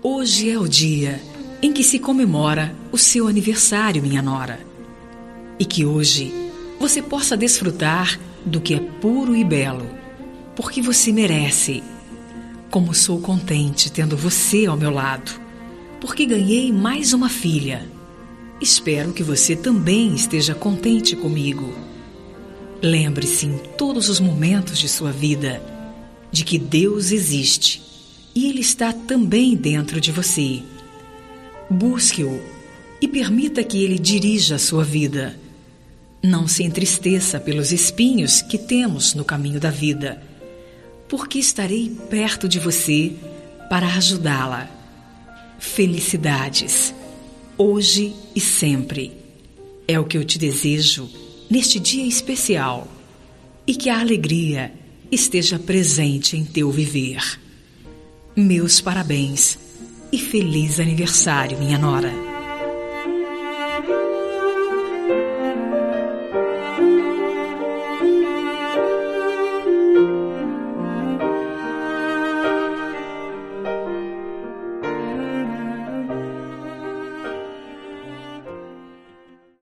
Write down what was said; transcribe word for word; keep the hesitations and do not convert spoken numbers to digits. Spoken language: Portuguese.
Hoje é o dia em que se comemora o seu aniversário, minha nora. E que hoje você possa desfrutar do que é puro e belo, porque você merece. Como sou contente tendo você ao meu lado, porque ganhei mais uma filha. Espero que você também esteja contente comigo. Lembre-se em todos os momentos de sua vida de que Deus existe e Ele está também dentro de você. Busque-o e permita que Ele dirija a sua vida. Não se entristeça pelos espinhos que temos no caminho da vida, porque estarei perto de você para ajudá-la. Felicidades, hoje e sempre. É o que eu te desejo neste dia especial, e que a alegria esteja presente em teu viver. Meus parabéns e feliz aniversário, minha nora.